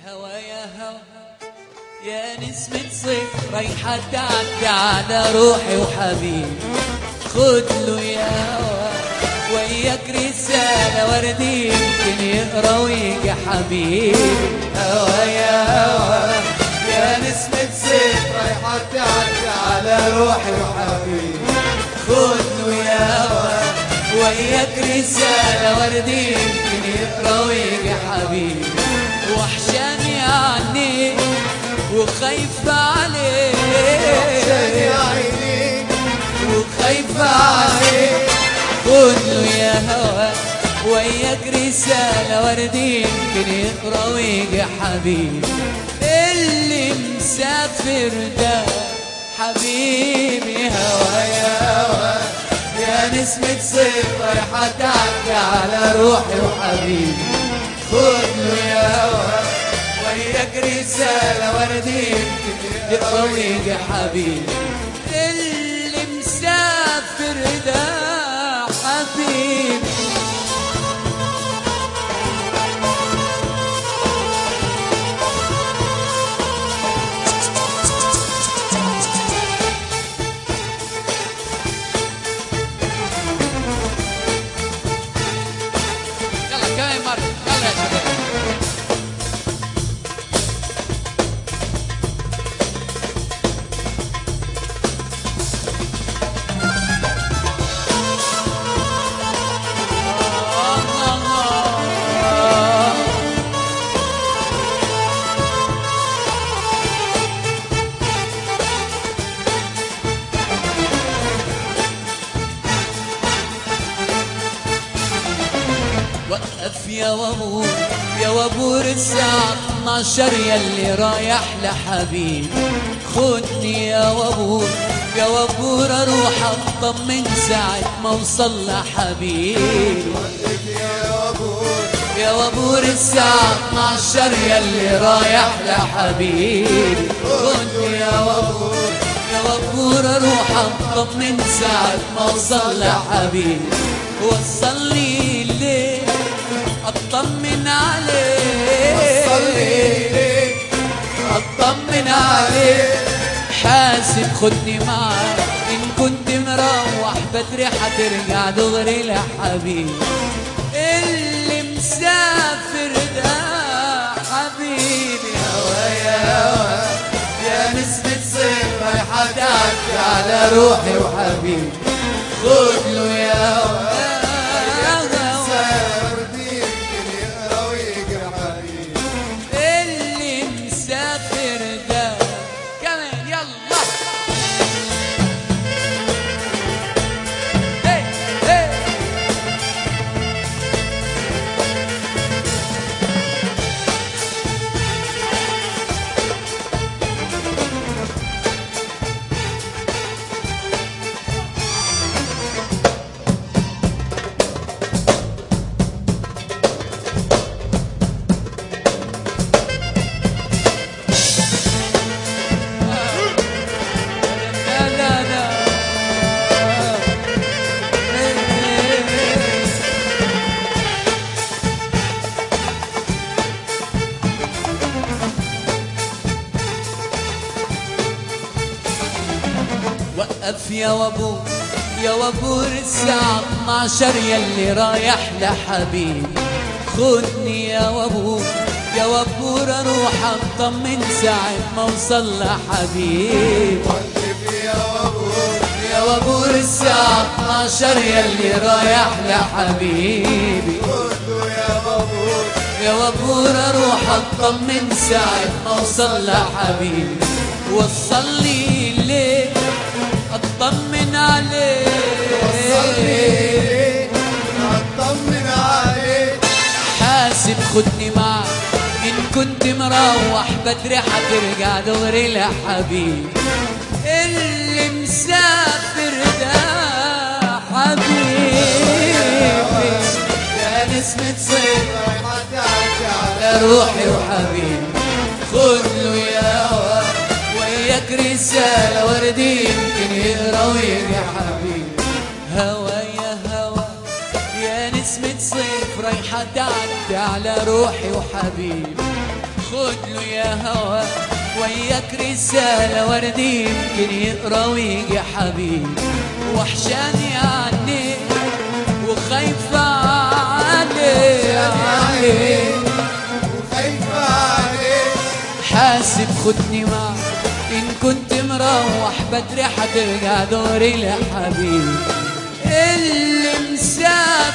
هوا يا هوا يا نسمة صيف رايحة تعدي على روحي وحبيبي، خد له يا هوا وياك رسالة وردي يمكن يقرا ويجي حبيبي. هوا يا هوا يا نسمة صيف رايحة تعدي على روحي وحبيبي، خد له يا هوا وياك رسالة وردي يمكن يقرا ويجي حبيبي. وحشاني عنيك وخايفة عليك، وحشاني عينيك وخايفة عليك. خد له يا هوا وياك رسالة وردي يمكن يقرا ويجي حبيبي. اللي مسافر ده حبيبي. هوا يا هوا يا نسمة صيف رايحة تعدي على روحي وحبيبي، خد له يا هوا وياك رسالة وردي يمكن يقرا ويجي حبيبي. اللي مسافر ده حبيبي. يلا كمان مرة، يلا يا شباب. وقف يا وابور يا وابور الساعة 12 ياللي رايح لحبيبي. خدني يا وابور يا وابور اروح اطمن ساعة ما اوصل لحبيبي. يا وابور الساعة 12 ياللي رايح لحبيبي. خدني يا وابور يا وابور اروح اطمن ساعة ما اوصل لحبيبي. وصلني ليه اطمن عليه، وصلني ليه اطمن عليه. حاسب خدني معاك ان كنت مروح بدري حترجع دغري لحبيبي. اللي مسافر ده حبيبي. هوا يا هوا يا نسمة صيف رايحة تعدي على روحي وحبيبي، خد له يا هوا رسالة وردي يمكن يقرا ويجي حبيبي. اللي مسافر ده كمان يلا. هي هي لا لا لا. وقف يا وابور يا وابور الساعة 12 ياللي رايح لحبيبي. خدني يا وابور يا وابور اروح اطمن ساعة ما اوصل لحبيبي. وقف يا وابور يا وابور الساعة 12 ياللي رايح لحبيبي. خد له يا وابور يا وابور اروح اطمن ساعة ما اوصل لحبيبي. وصلني ليه اطمن عليه، وصلني ليه اطمن عليه. حاسب خدني معك ان كنت مروح بدري حترجع دغري لحبيبي. اللي مسافر ده حبيبي. يا نسمة صيف رايحة تعدي على روحي وحبيبي. خد له يا هوا وياك رسالة وردي يمكن يقرا ويجي حبيبي. هوا يا هوا يا نسمة صيف رايحة تعدي على روحي وحبيبي. خد له يا هوا وياك رسالة وردي يمكن يقرا ويجي حبيب وحشاني عني وخايفة عليه وخايفة عليك حاسب خدني معك إن كنت مروح بدري حترجع دوري لحبيب اللي مسافر